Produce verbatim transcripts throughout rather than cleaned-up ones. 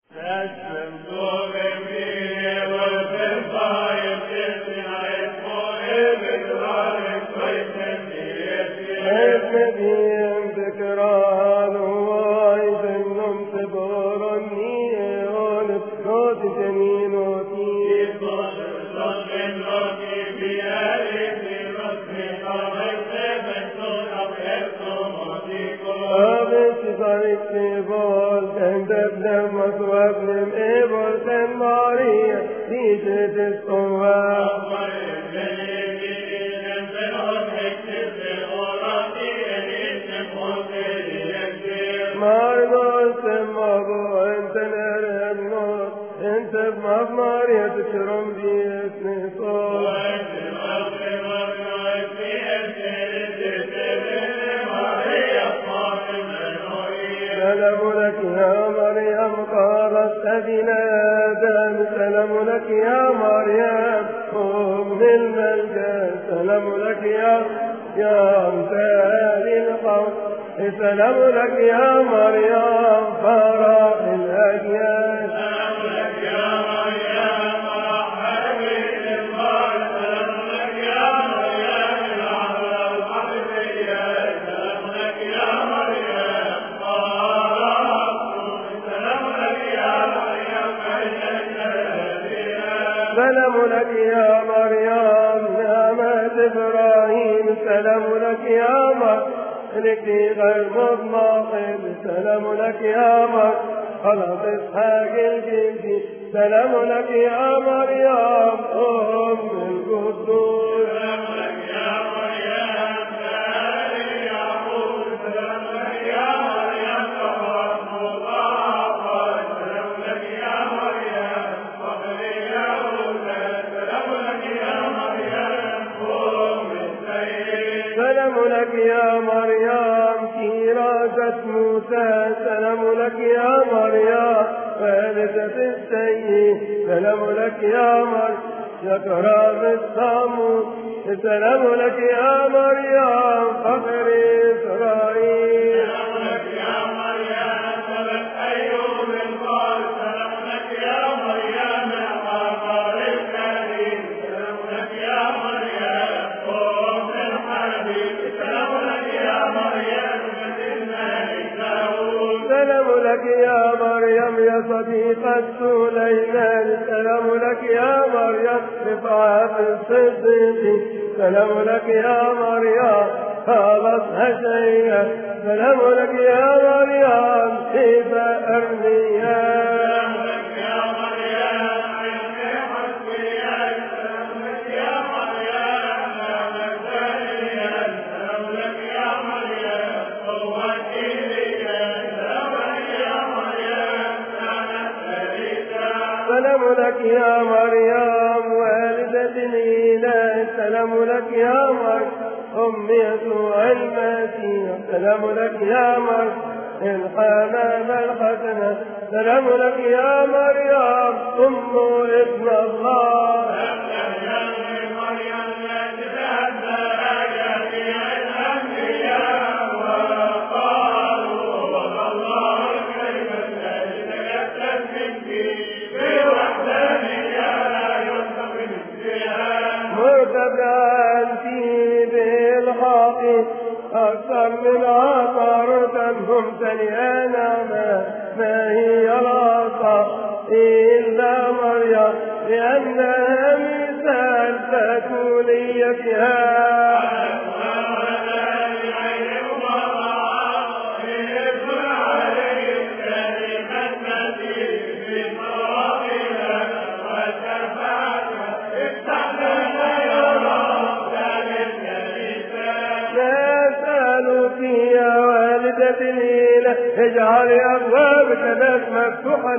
اجعل أبوابك لك مفتوحة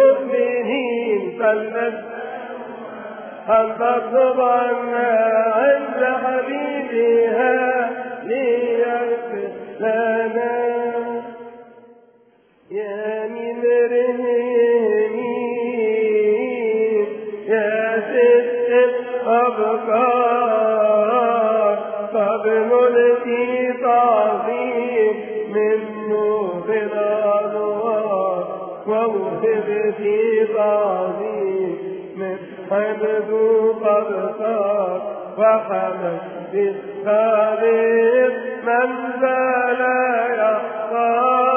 للمؤمنين فلنسأل أن تطلب عنا عند حبيبها ليغفر لنا يا ممرمين يا ست الأبكار قبل ملكي تعظيم من نور الأنوار موهبتي تعظيم من حمد قد صار وحمد بالخالق من ذا لا يختار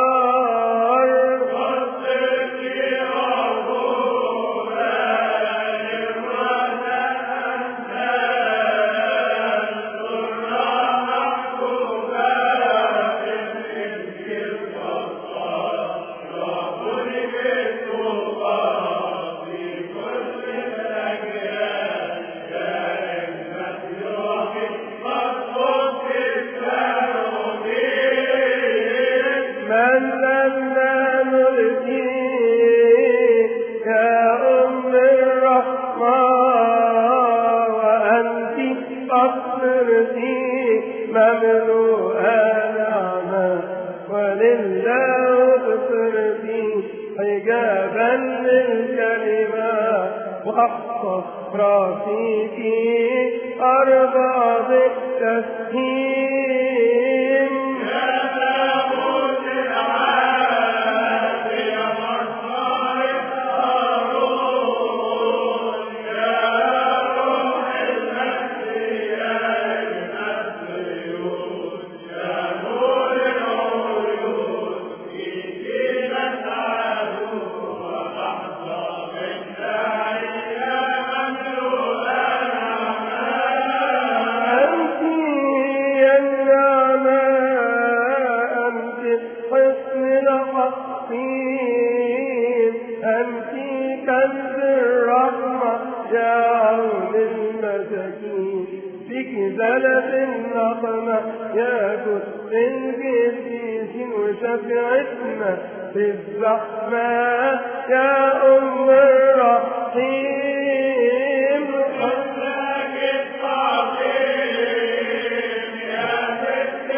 مملوءة نعمة ولله بصرتي حجابا للكلمة واحفظ رفيقي أرباب التسهيم زلف النقمة يا كث القديس وشفعتنا في الزحمة يا أم الرحيم حسنك التعظيم يا ست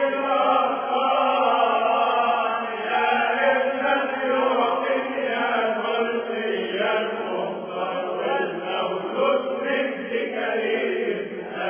الأطفال يا ابن اليوم يا خلقي يا المختار والمولود منك كريم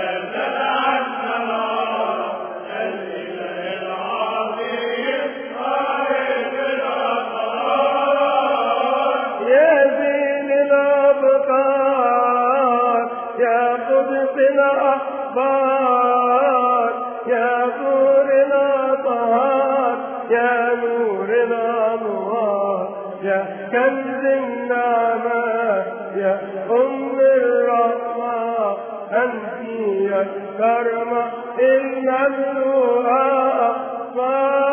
الأخبار يا نورنا طهار يا نورنا نوار يا كنز النعمة يا أم الرحمة أنت يا الكرمة المملوءة أخبار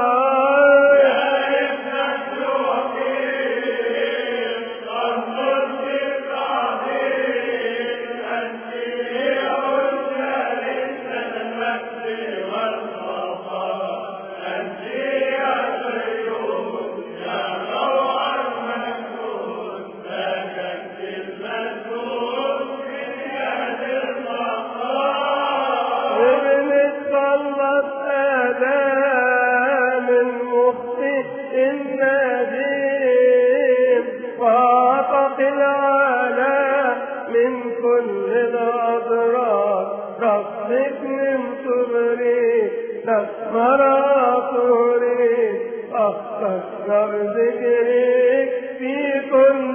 ربك من صبري نسمراطوري أختصر ذكرك في كل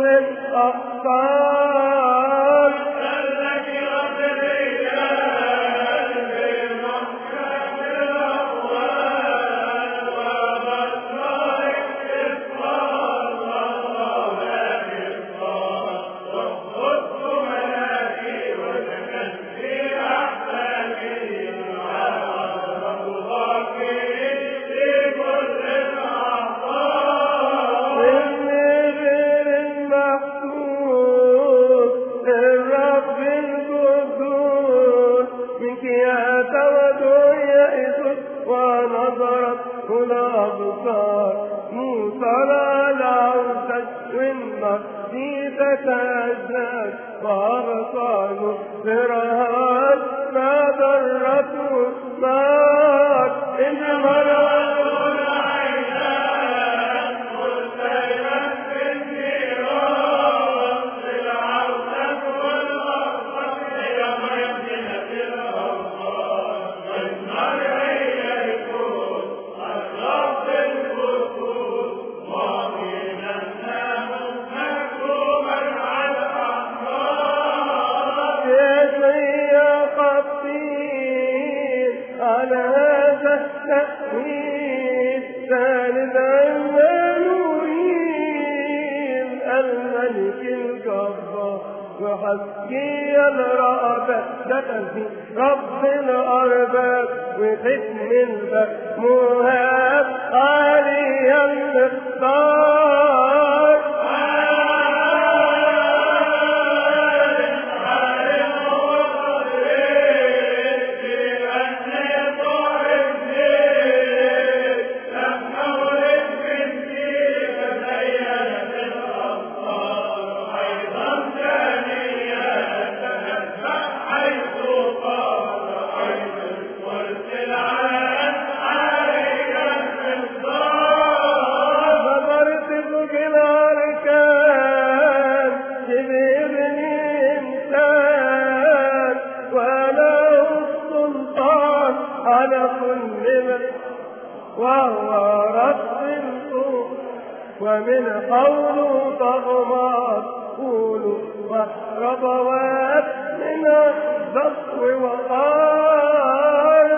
الأخطار سلك ربي يا قلبي محكم الأقوال وبصرك إصرار الله إصرار وخذت ملاكي وتكفي تتأذى وأبصار فرهان ما ضرته نار إن مرض العينان مستيقظ في النيران بالعوسة والأرض هي مدينة الأوطان والمرعي يكون الرب الخطوط ومن النام ثالث عمانوئيل الملك الجبار وحسكي الرأبة دخل في رب الأرباب وختم الباب مهاب علي المختار وهو رب الطور ومن قوله طغمات قولوا وحربوات من الضغط وقال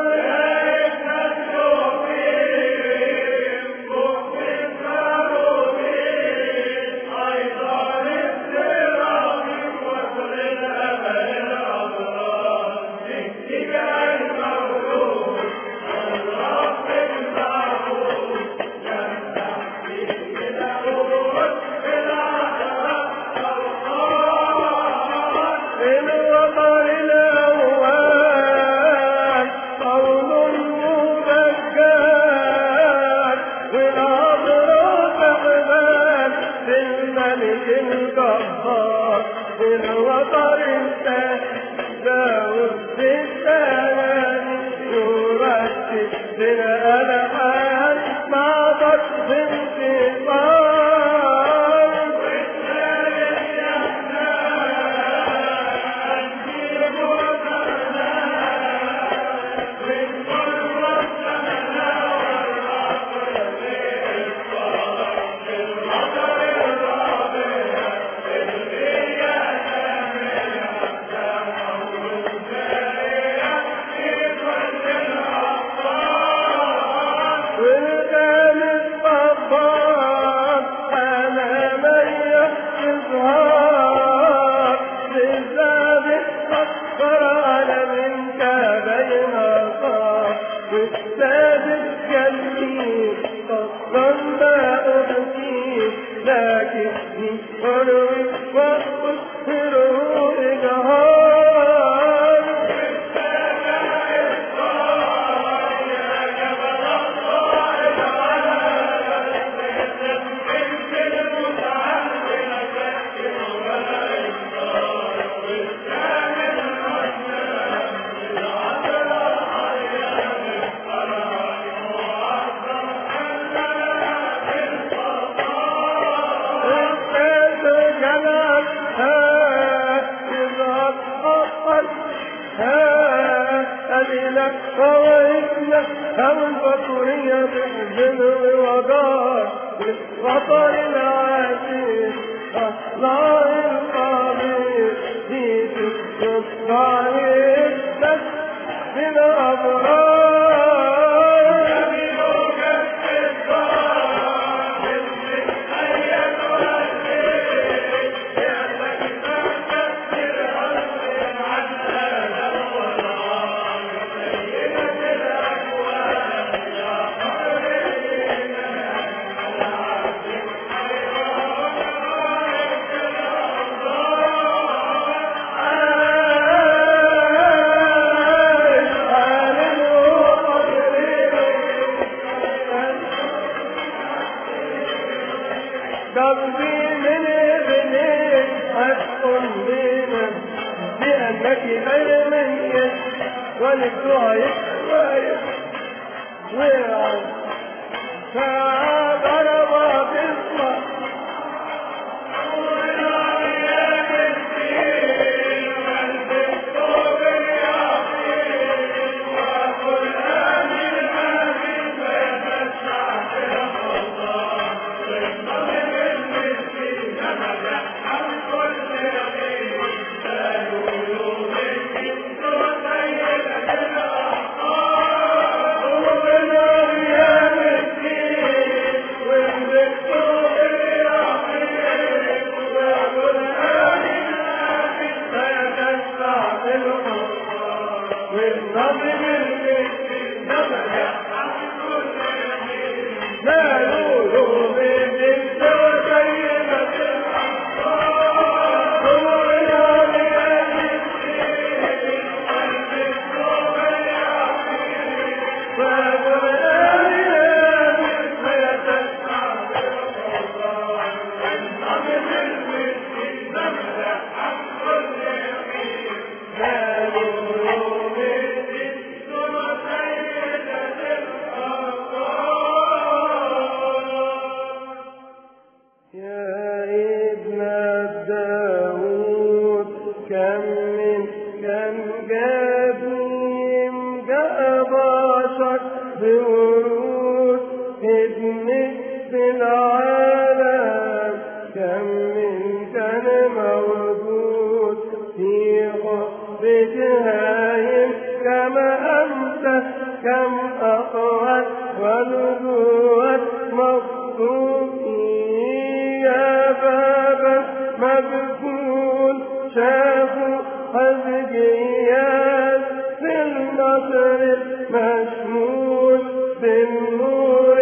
جوه مخطوطي يا بابا مقفول شافوا حزقيات في المصر مشمول بالنور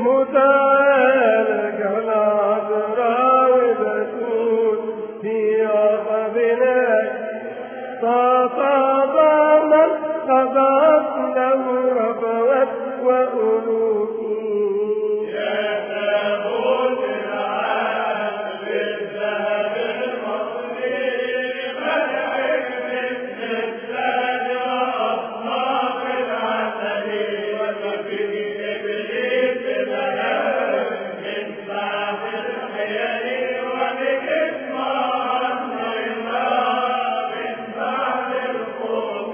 متعالج العذراء وبتول في عقبنا تتضامن قضت له ربوات وألوفي يا تابوت العهد بالذهب المصري مدعك مثل التاج وأصناف العسل وكفي إبليس بلاد من بعد الحيل وبجسم النظام من بعد الخوف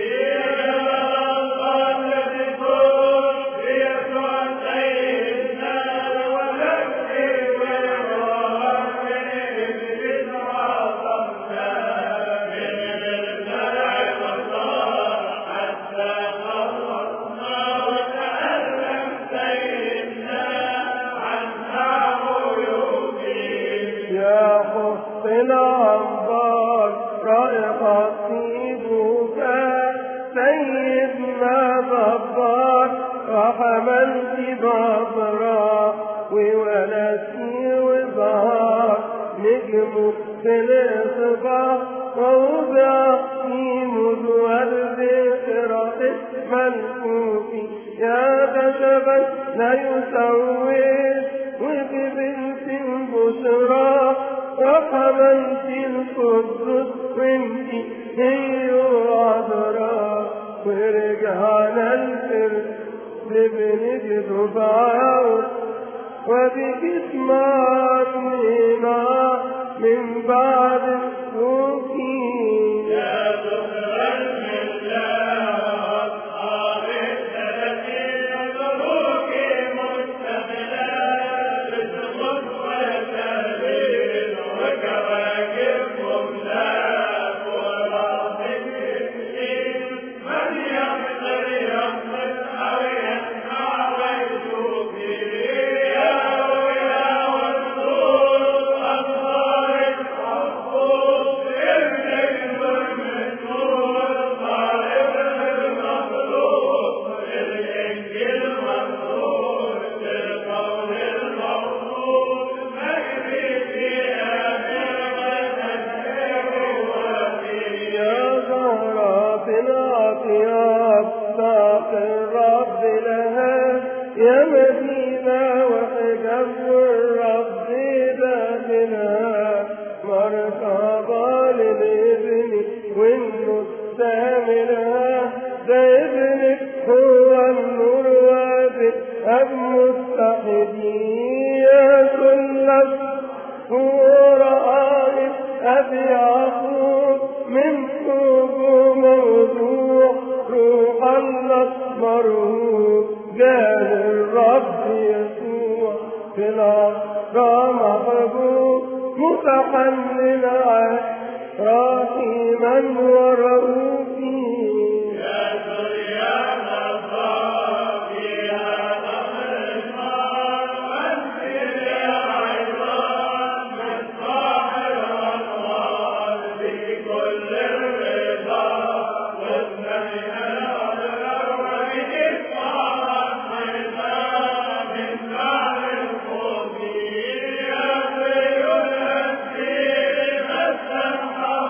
يا خف العنبر رائقة في بكاء سيدنا ضبار وحملت بابرا وولدتي وظهر نجم في الإصباح ووضع في مدور ذكرى اسم الكوفي يا خشبا لا يسوس وببنت بشرى وحملت القدس وانت هي عذراء ورجعنا الفرس لبنت دفعه وبجسم عنينا من بعد السكين يا ذكرى الملة أصحاب الثلاثين ملوك مستقلا بسقط وتهليل وكواكب مملاك ورب الدين من يقدر يقصد أو يسمع ويشوف يا ويا والنور أنوار الحقوق النجم المنور طالب المخلوق الإنجيل منصور بالقول الموصول مجري في آخر وتسير وفي يا زهرة الأطياب ساق الرب لها يا مدينة وحجاب الرب داخلها مركبة للابن والنسام لها ده ابنك هو النور وبالأب متحدين يا كل ورائي أبي يعقوب من فوق موضوع روح الله مرهوب جاه الرب يسوع في العصر محبوب متحنن رحيما ورؤوفي يا سريان الله فيها نهر النار أنزل يا عظام مصباح الأنوار بكل الرضا والسمع الأبرار وبجسم النظام من بعد الخوف يا سيد الدين السمح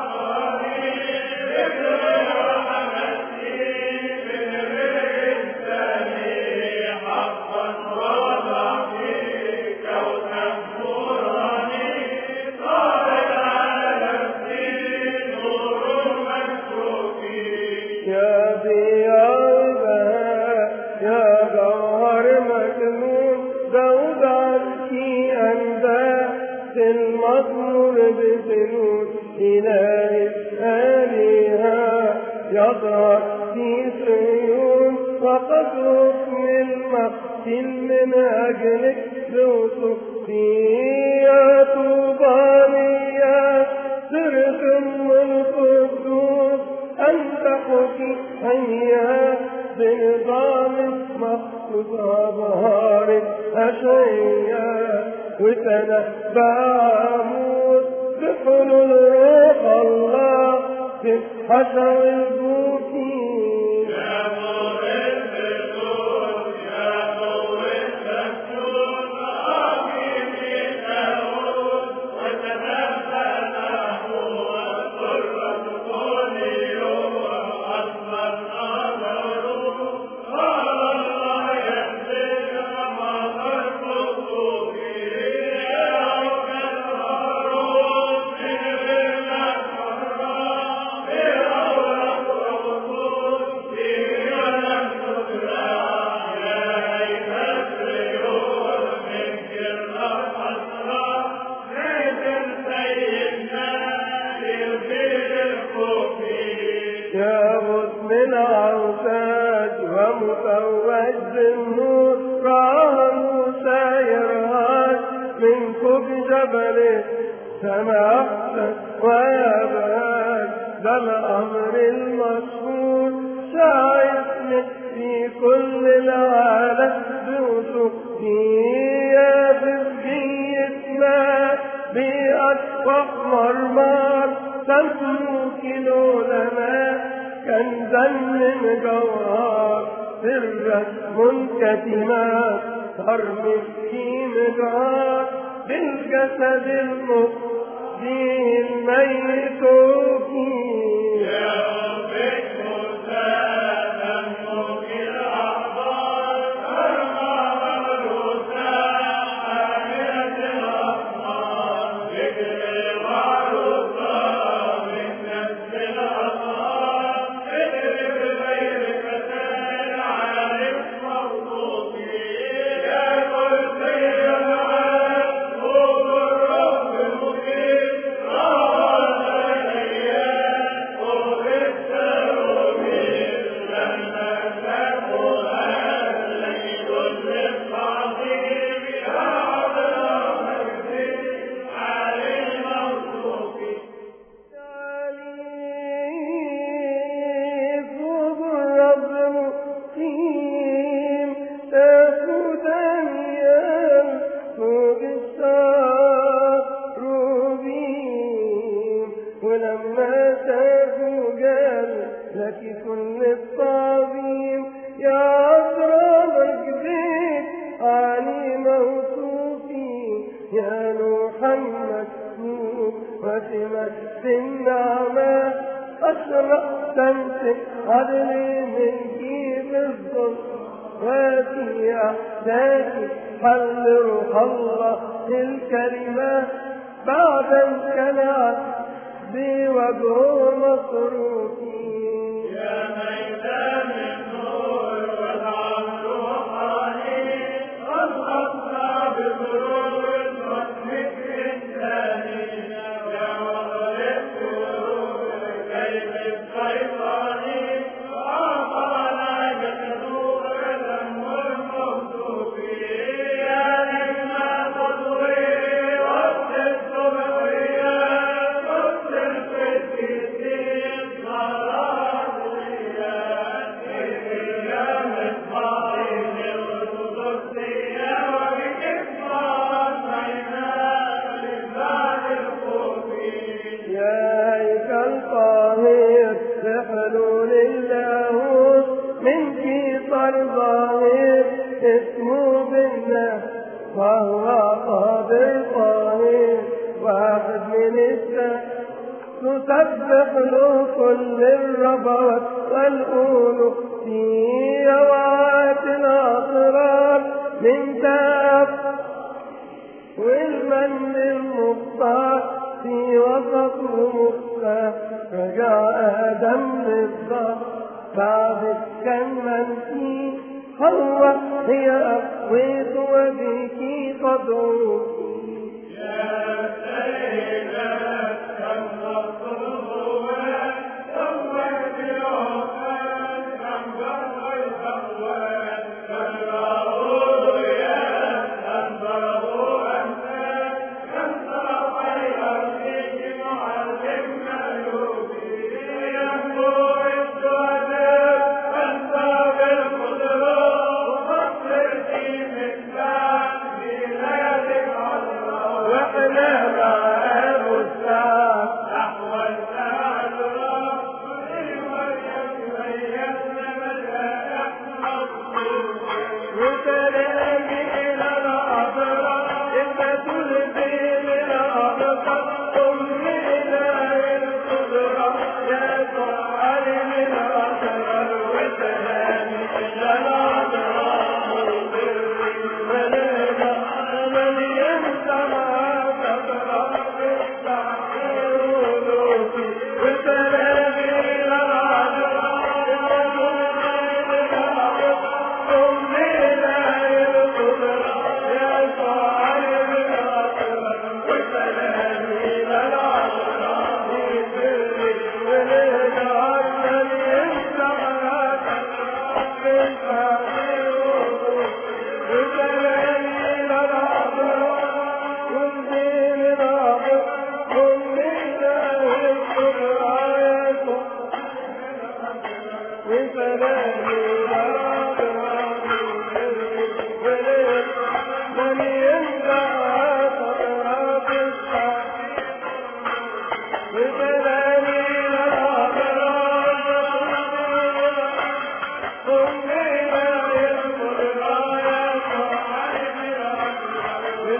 يا ضياء يا جوهر مكنون داود عنك أندى في المزمور بسنون إله آلهة يظهر في صيون وقد حكم المقتل من أجلك لوصفي يا طوبى يا سر ثم القدوس أنت حكي هيا بنظام مخصوص وظهر الأشعياء وتنبأ عمود بحلول روح الله في حشر البوكين. ومفوج بالنور راه موسى يرهاش من فوق جبل سما أحسن ويبهاج ده الأمر المشهور شايفني في كل العالم بوثوقية في ماء بأشفق مرمار تملك العلماء كنزا من جوهر سرا منكتما ترمي في مجهر بالجسد المفدي الميت فيه. يا ربك موسى تملك الأحضار أرمى ملوسى آمنة الأحضار ذكر وعروسى من نفس الأطهار اضرب غيرك سال عالم مخلوقي يا قلبي العالم طوب الرب مقيم روى الأيام وغبت رومين لما تكون الليل للتعظيم يا عبد مجدي علي مخلوقي. فوق الرب مقيم تاخد أيام فوق الشاروبين ولما شافوا قال لك كل الطعظيم يا عذرا مجدك علي موصوفين يا نوحا مسلوب وسمت النعمة أشرق شمس عدل من كيف الظل وفي أحداث حل روح الله الكلمة بعد امتنعت بوجهه مصروفين. يا ميدان النور والعبد وحالي أصحبنا بسرور واسمك الثاني يا وصل السرور كيف الشيطاني وأعطانا بحضور الأمر الموصوفي يا نجم صدري وقت الصبحية وقت الفتيسين صلاة الرياء يا مصباحي القدسية وبكسرات عيناك لبعد الخوفين. يا هيكل طاهر بحلول اللاهوت من كيطر ظاهر اسمه بالله وهو قادر طاهر واحد من السماء تسبح له كل الربوات والأولو في يوات الأسرار من تاب والمن المختار في وسطه مختار رجع آدم للظهر بعد كان من فيه حواء هي أقويت وبك قدوك. يا سيدة كم الصلوات صوت العقاد كم بر الأقوات كالرؤوس يا أنبره أنت كم صافي أرضيك معلم ملوكي ينبوع الشهداء أنت بالقدرة وفصل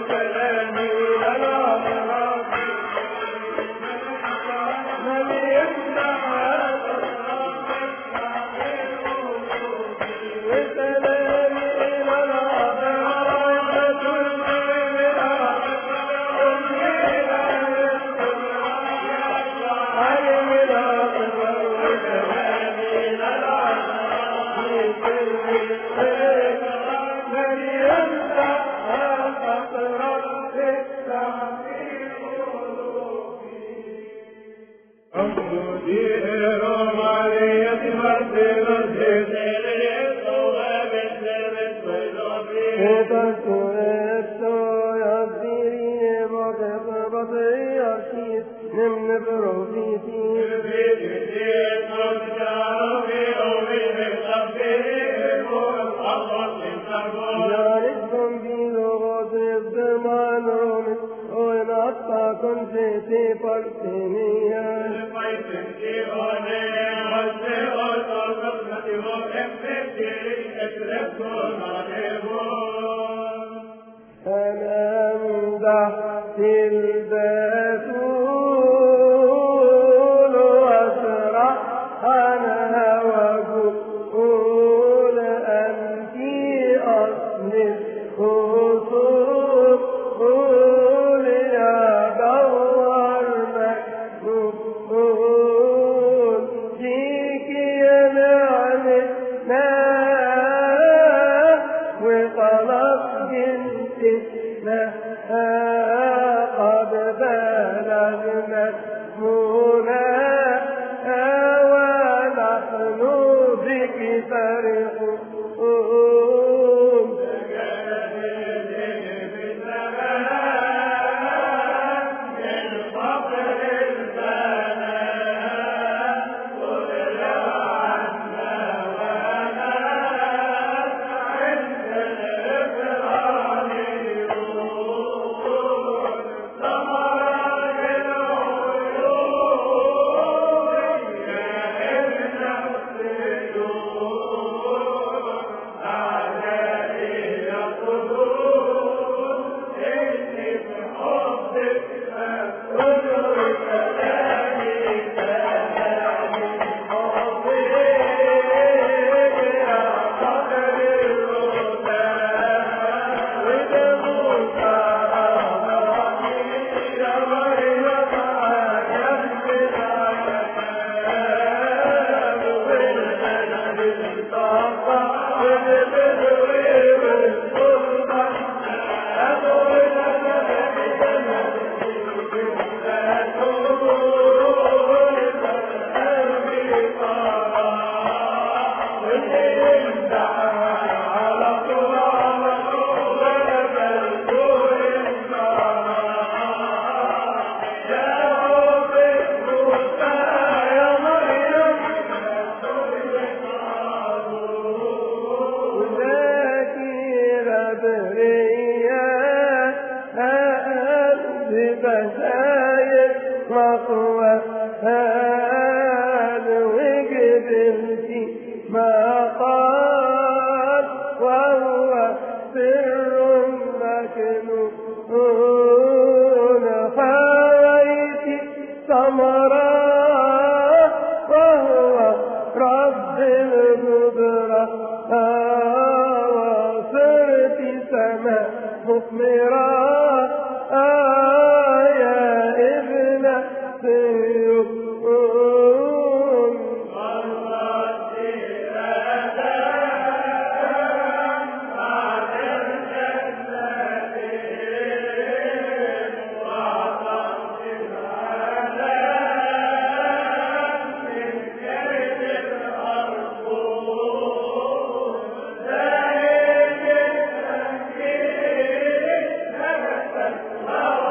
Wow.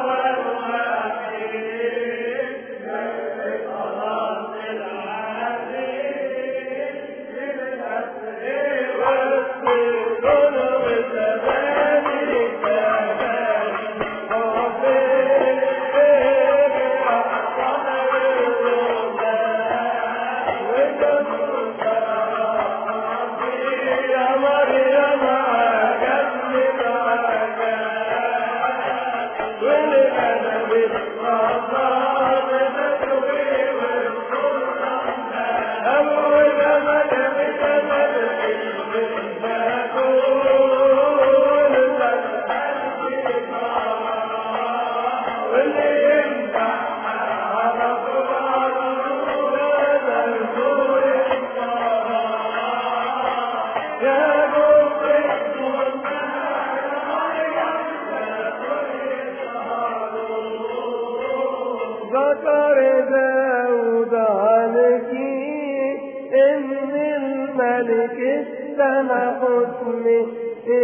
ذكر داود عنك إن الملك استمع حكمك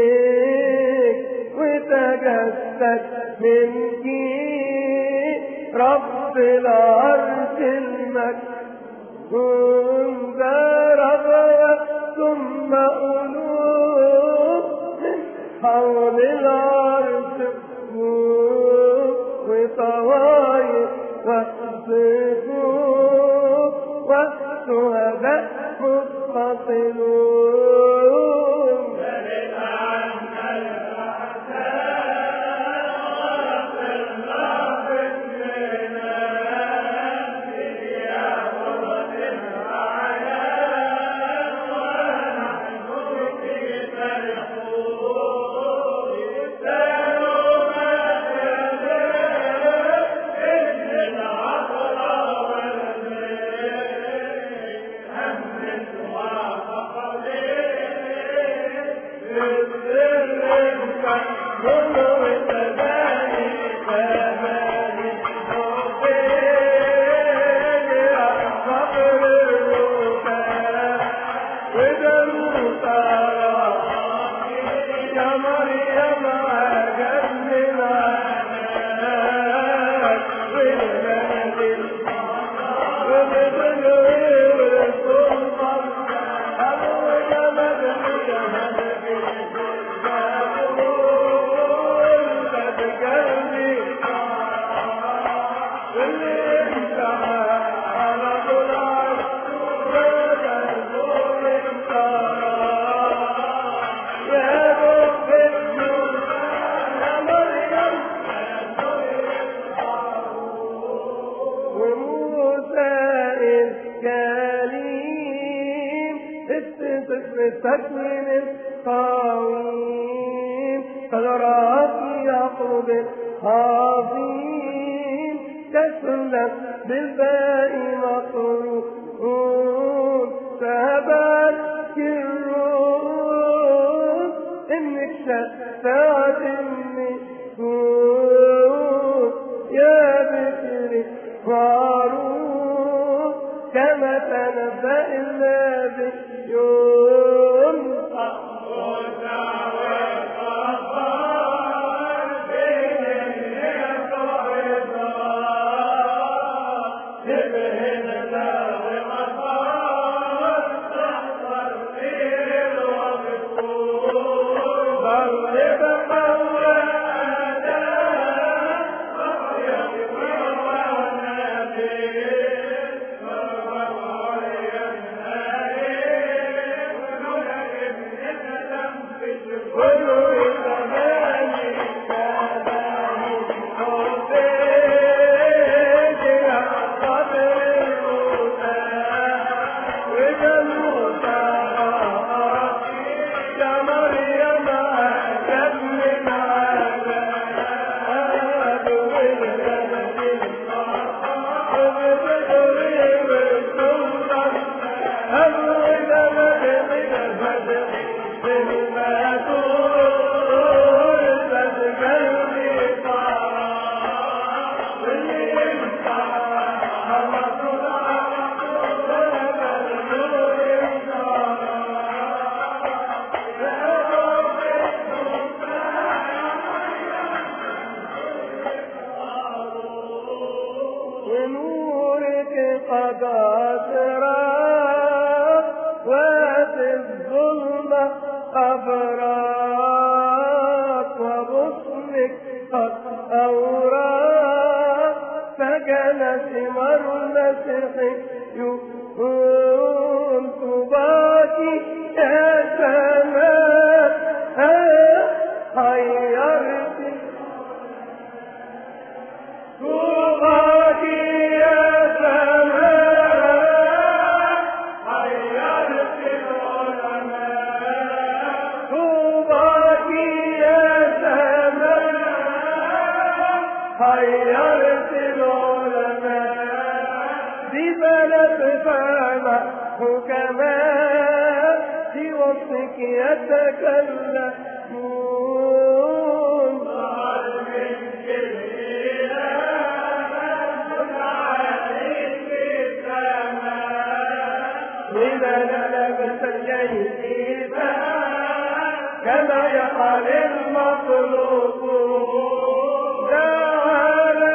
وتجسد منك رب العرش المكتوم ضرب ثم ألوف من حول العرش وطوايف والصفوف والشهداء متصلون سلم عنا الأحزان واغفر لنا يا قرة الأعيان ونحن في فرحون سلومات إن العطر والميل همس وفقدين بالسر كالنور وتباني تباني حبين يا صبر الوفاء وجنوطارا يا مريم عجبنا والمنزل وبدلوي والسلطان أبو جمد جمد ولد قلبي واللي انتهى على ضلع وبدلوي يا رب النور يا مريم وموسى الكليم استكمل القويم قدرات يعقوب العظيم تسلم بالباء مطرون فهبت الروح انك شفاعة النسوء يا بكر معروف كما تنبأ النبيون ونورك قد أسرى وفي الظلمة أبراك وبصمك قد أوراك فجل ثمر المسيح يكون تباكي يا سماء خيرت حيرت العلماء ببلد فما حكماء في وصفك يتكلمون إذا لبس الجيد كما يفعل المطلوب تعالى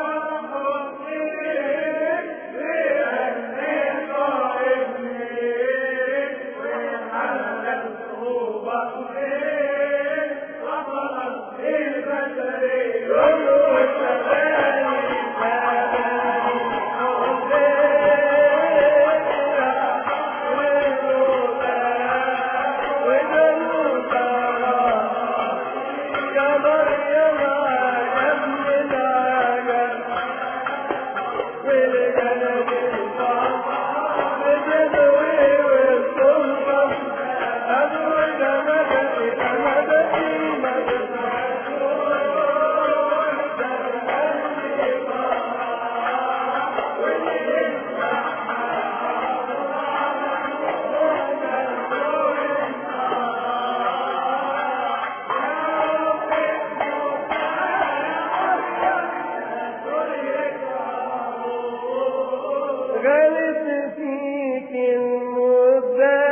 غلت فيك المدة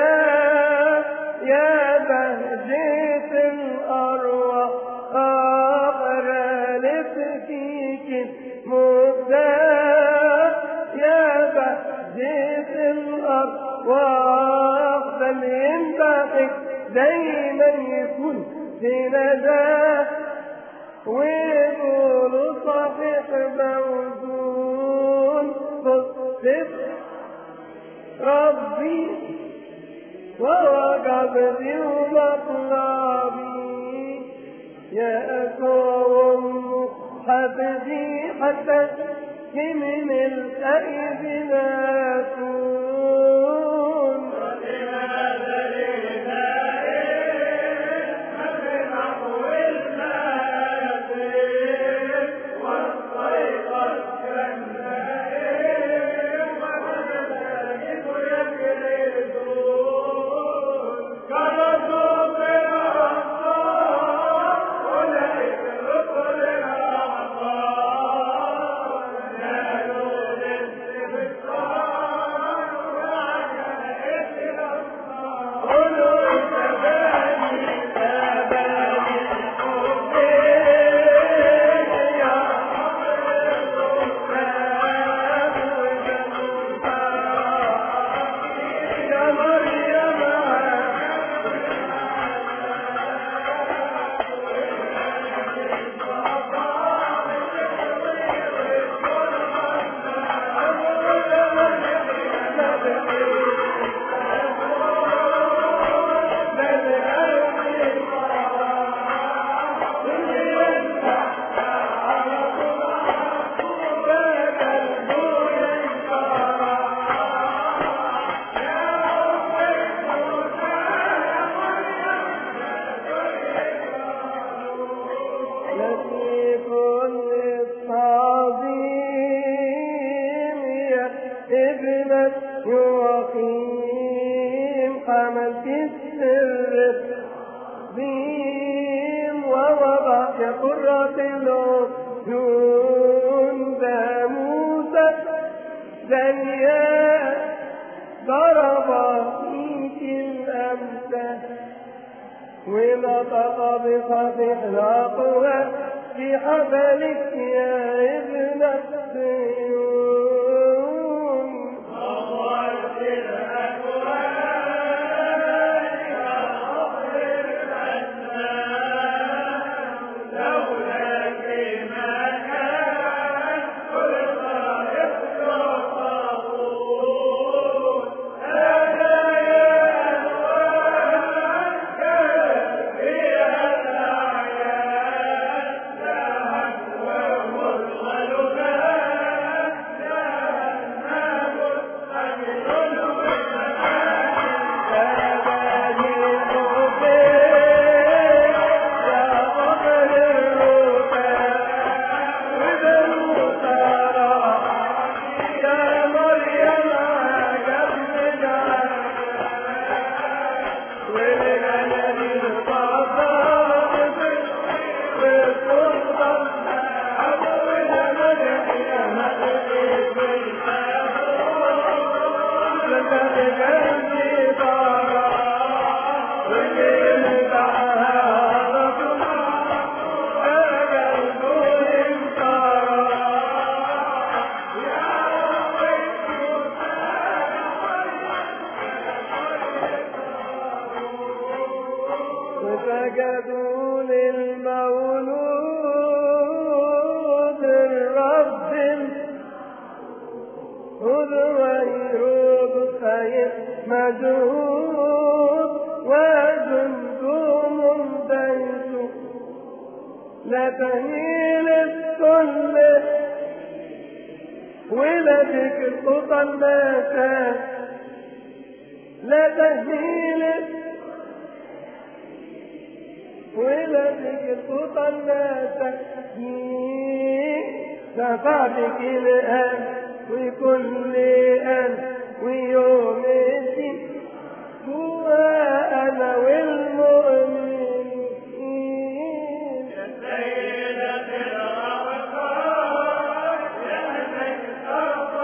يا بهجة الأرواح غلت فيك المدة يا بهجة الأرواح بل ينبغي دايما يكون في نجاح ويقولوا صحيح موزون صدق ربي ووجبني ومطلبي يا أكرم حفظي حتى من الأيد لا تكون يقيم حملت السر بيم ووضعت قرة العيون ذا موسى زياء ضرب فيك الأمثال ونطق بصفح العقوى في حبلك يا ابن الصيون مجهود وجندهم بيت لا تهيل الكل ولدك الخطى الناسا لا تهيل ولدك الخطى الناسا نفعتك الآن وكل آن ويوم الدين هو أنا والمؤمنين يا سيدة الأبطال يا ملك أرض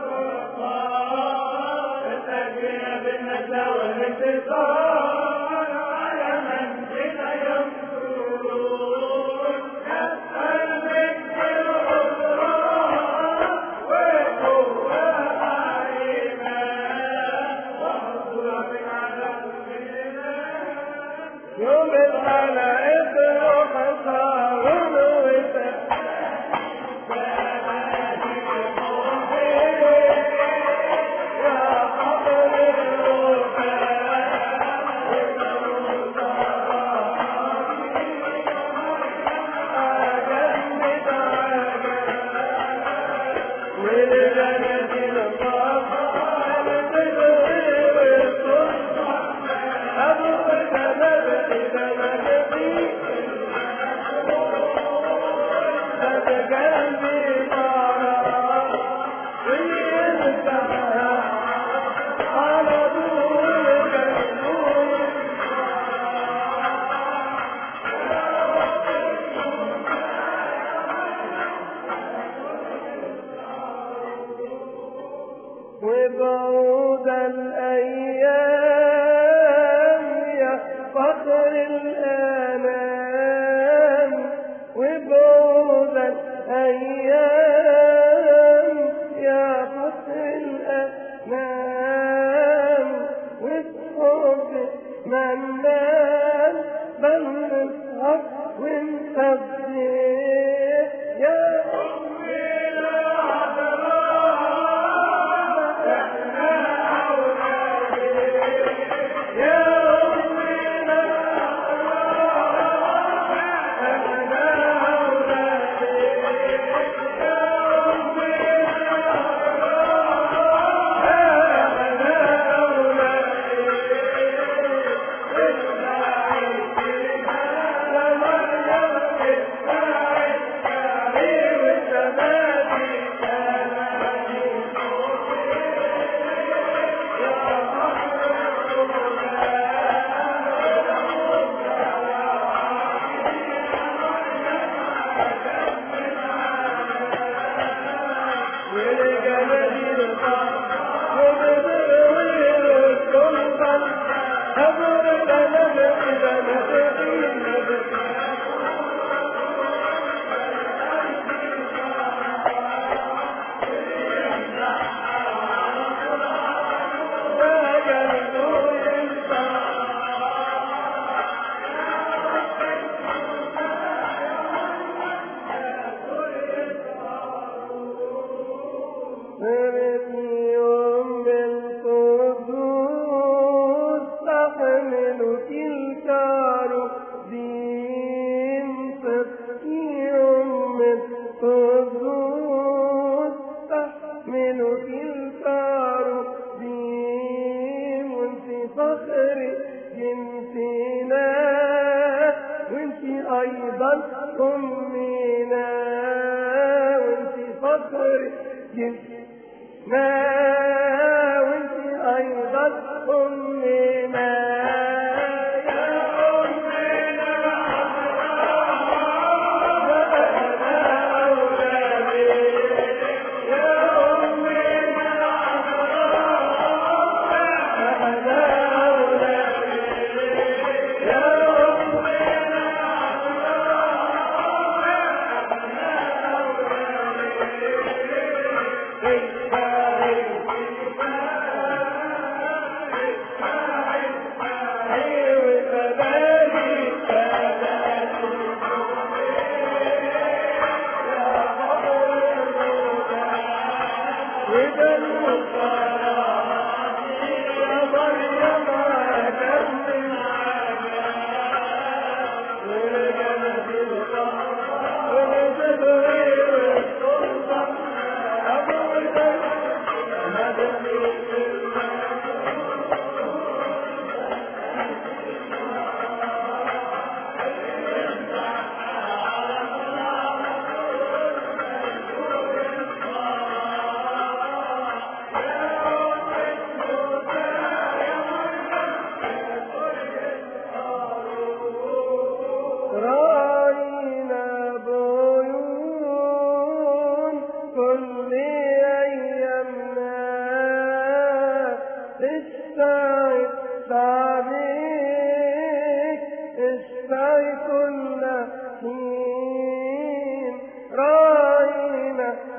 الفرقان تسجل بالنجاة والانتصار على من بنا ينصرون نسأل بك الغفران وقوة عظيمة وحضور على يوم الخلائق وحصار وفتح يا قبر وبعود الأيام يا فخر الآلام وبعود الأيام يا فخر الآلام وبحب منان بل نسهر ونسبح يا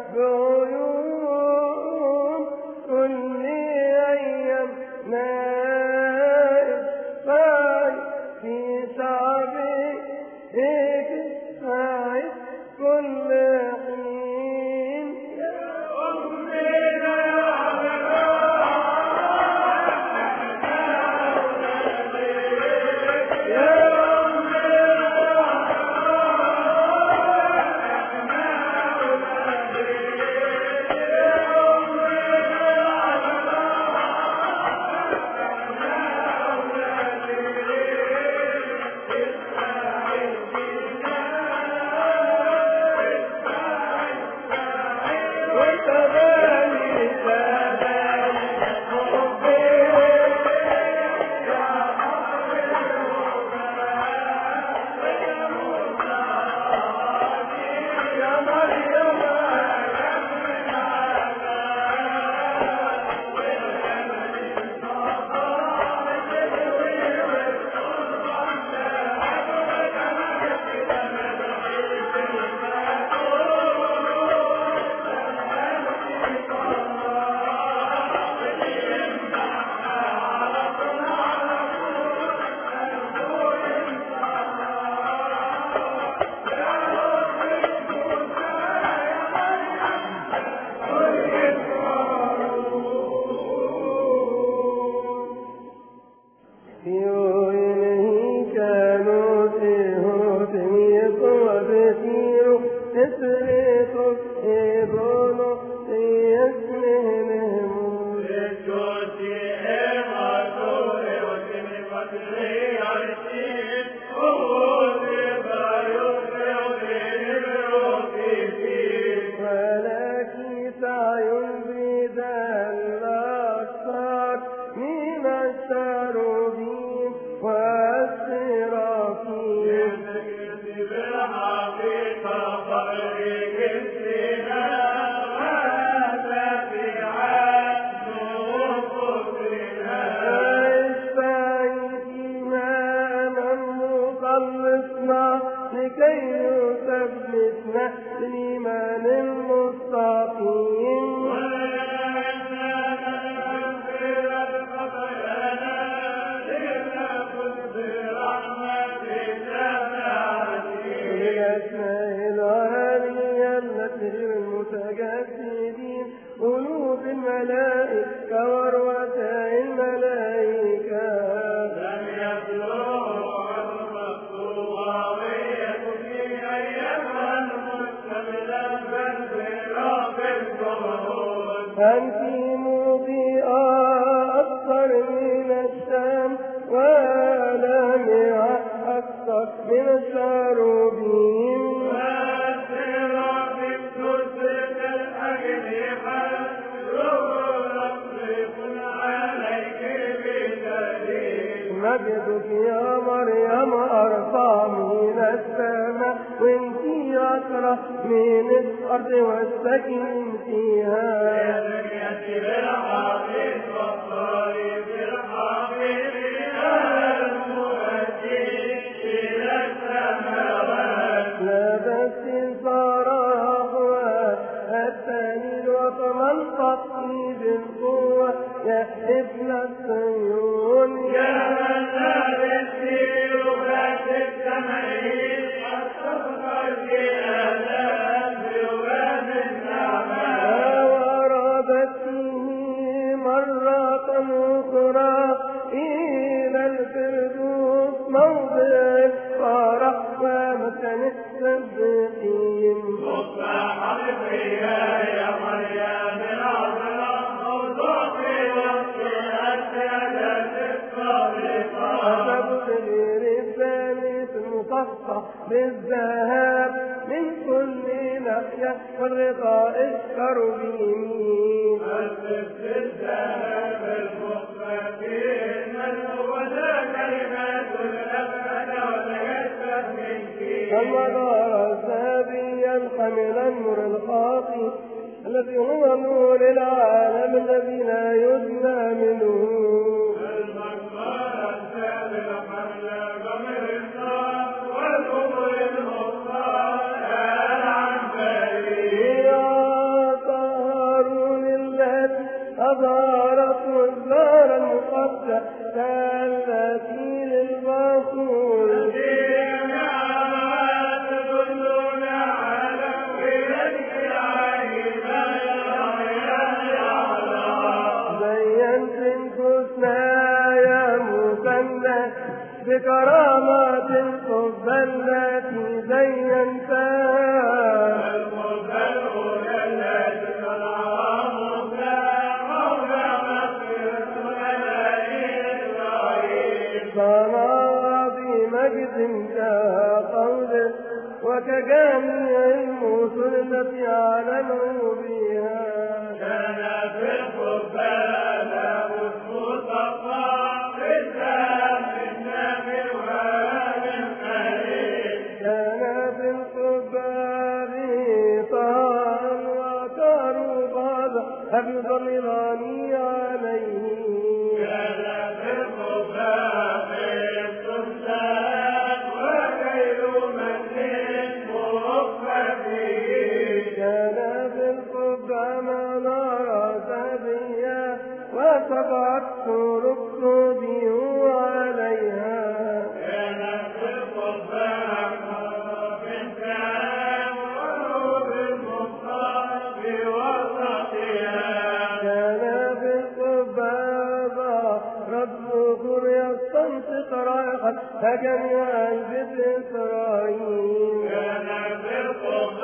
بعيون كل أيام نائب فاعل في شعبي هيك فاعل كل حين لكي يثبتنا الإيمان المستقيم بأسماء العالية التي المتجسدين قلوب الملائكة ورؤساء الملائكة لم يبلغوا المقصوى ويكفي أيها المستملا بل برب الجهود أنت مضيئة أكثر من الشام ولامعة أكثر من الشاروبين مجدك يا مريم أرفع من السماء وانتي أسرى من الأرض والسكن فيها لبست الفرح والتاني وطمن تطي بالقوة يا ابن الصيون يا من لا يسير ذات التمهيد الصفر في آلام بواب النعماء وردته مرة أخرى إلى الفردوس موضع الفرح ومكان الصديقين مصباح الفيها يا مريم العذراء موضوع في وسط الأسئلة الصادقة التبصير الثالث المصفح بالذهب من كل ناحية والغطاء الكروبيمين السبت الذهب المخففين من هو ذا كلمات الأبد وليست منك المدار الذهبي الحمل النور الخاطي الذي هو نور العالم الذي لا يدنى منه المقبرة السابق حمل قمر النار والأمر المختار العنبري يا بكرامات الحب التي زينتها كقوله وكجميع الموصل التي أعلنوا بها كان في القبال مصطفى بالذات النبي ومن قريب كان في القبال طهارا وكربالا حفظ النظام عليه كان في القبال السلطان وخير من كان في الحب منارة سبيا وسبعت طرق تبيع عليها كان في الحب من كان ونور المصطفى بوسطها كان في الحب رب ذكر يستنطق رائحة كجميع البيت إسرائيل كان في الحب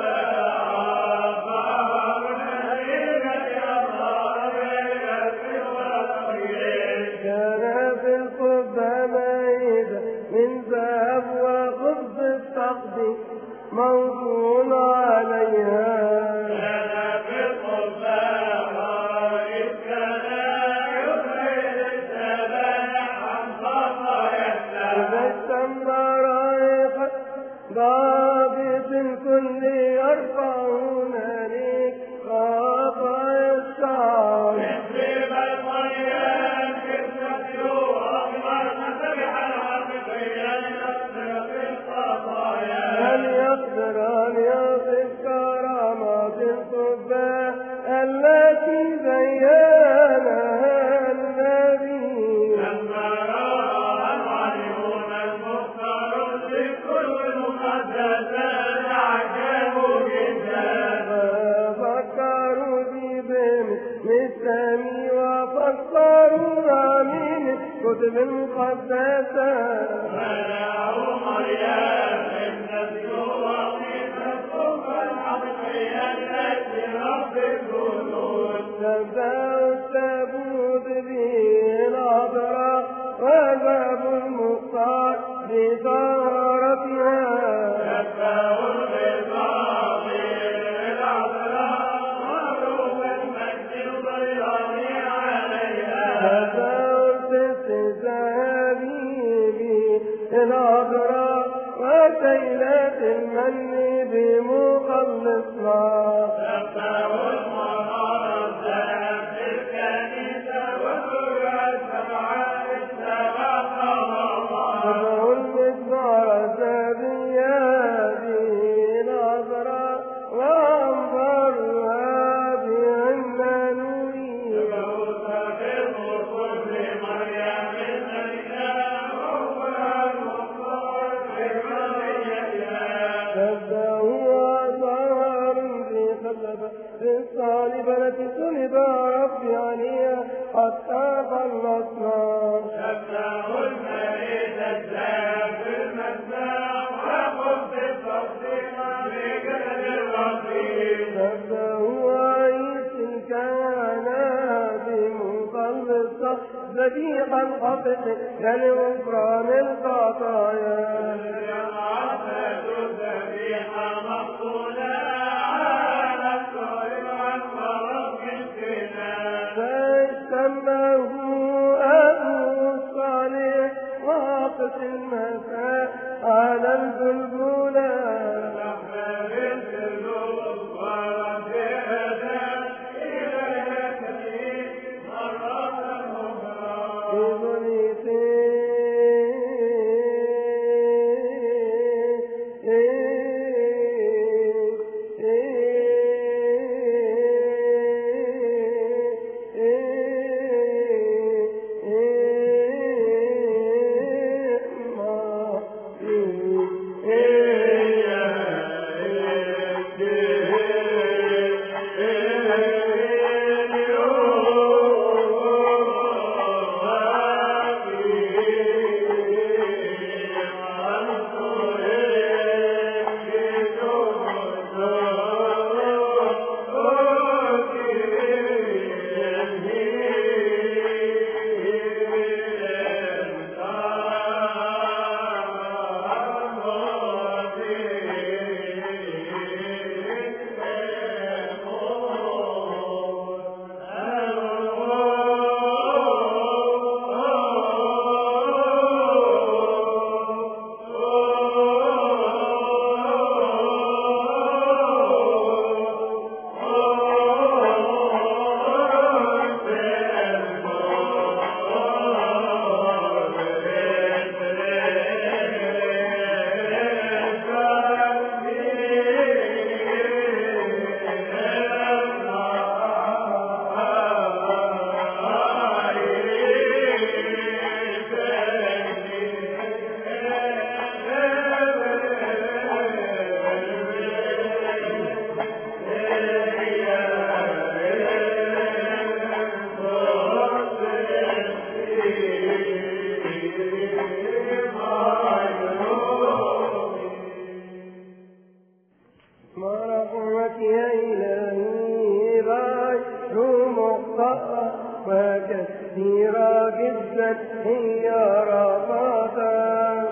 كان في الحب مائدة من ذهب وخبز الفقد موضوع عليها كان في الحب رائد كان يخرج السباح عن خطايا إذا اشتم رائحة ضابط الكل يرفعون لك خطايا الشعر مثل المريم كسرت وأخبر مسبحا وحقيا لنصر في الخطايا هل يقدر أن يصف كرامات الصباح التي زينها النبي لما رأى العالمون المختار لكل المقدسات عجبوا جدا ففكروا بهم السامي وفسروها من الكتب المقدسة منعوا مريم من الجوع من الصبح الحقيقية التي رب الجنود نبدأ التابوت به العذراء وباب المختار بطهارتها يتبعوا الرضا بالعذراء وروح المجد البيضاء عليها نبدأ الذهبي العذراء وسيلة المن بمخلصنا يتبعوا المنار الذهب في الكنيسة وسرع السبعة السبع قمرات تدعو المزمار الذهبية به العذراء وأنظرها بأن نريد تبدأ أزهار في خلبة في الصالبة التي صلب ربي عليها حتى خلصنا تبدأ عيسى كان بمخلصة ذبيحا حقيقي لغفران الخطايا فاجتمعه أبو الصالح واقف المساء على البلبلة إيه ورحمك يا إلهي غير مخطئة وكثيرة جدا هي رحمتك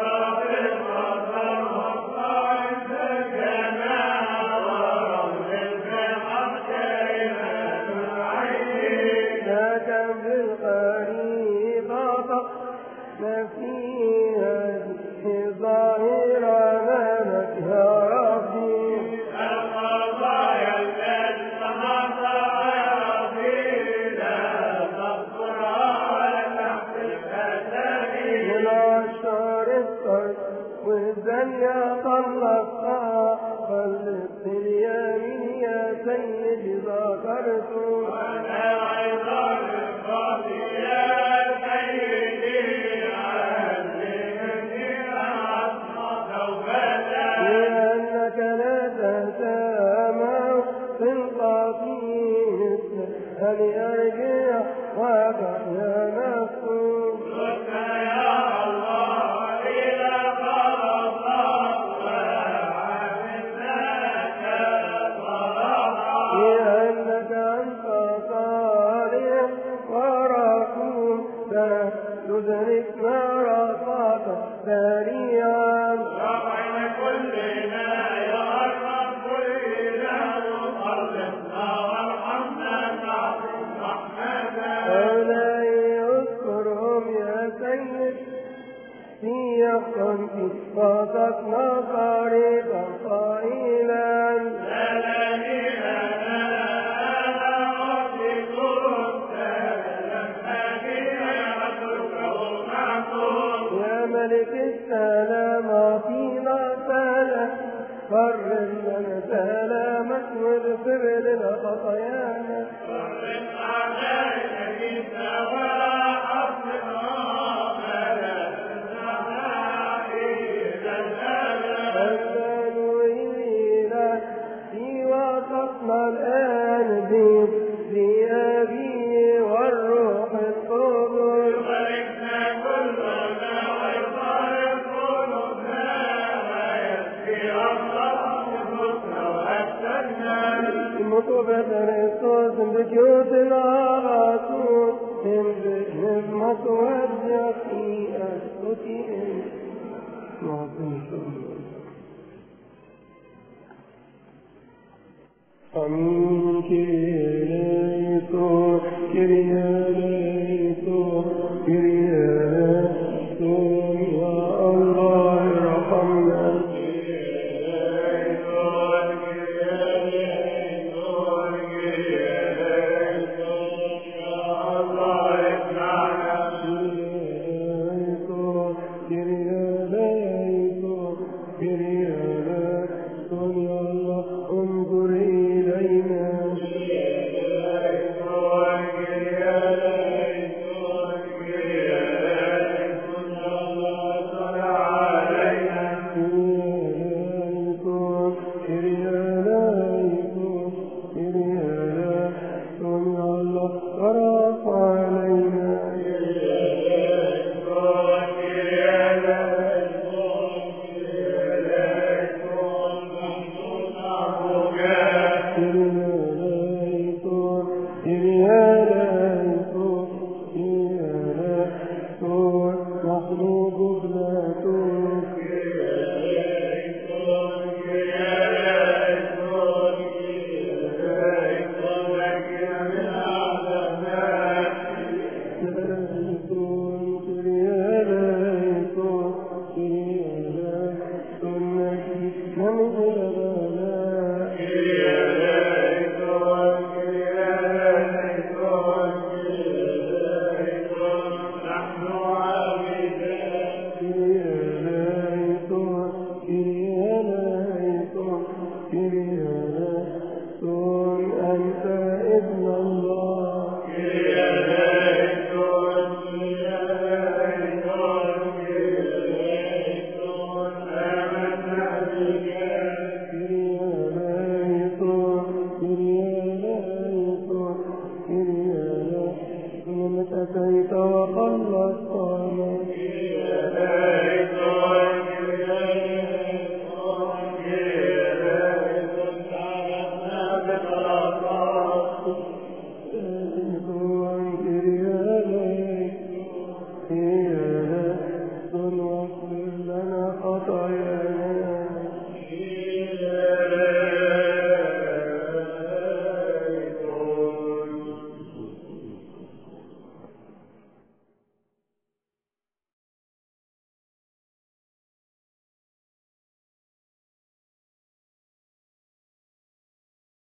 فيها ظاهر أمامك يا ربي القضايا التي سمعت يا ربي لا تذكرها ولا تحسبها تاني من عشر الصرف والدنيا طلقها خلصت اليمين يا سيدي ذكرته وانا عظام الفاضي يا لأنك لا تهتم تلقى فيه أن يرجع وتحيا نفسه يا الله إلى خلصك وعملناك صلاحا لأنك أنت صالح ورحوم تدرك ما رفعت سريعا يقنتي وصفنا طريقا طائلا سلامي لنا أنا أعطيكم سلام أبي أتركه معكم يا ملك السلام فينا سلام فرد لنا سلامك واغفر لنا خطايانا فرد أعدائك في سواء أصلنا الآن بأبي والروح القدس يباركنا كلنا ويطهر قلوبنا ويسقي أنفسنا وأجسادنا مطوبة رسوس بكيوت العرسوس من ذهن متوجه في أسكتهم Amin Kyrie eleison, Kyrie eleison, Kyrie eleison, Ya Allah irhamna. Thank you.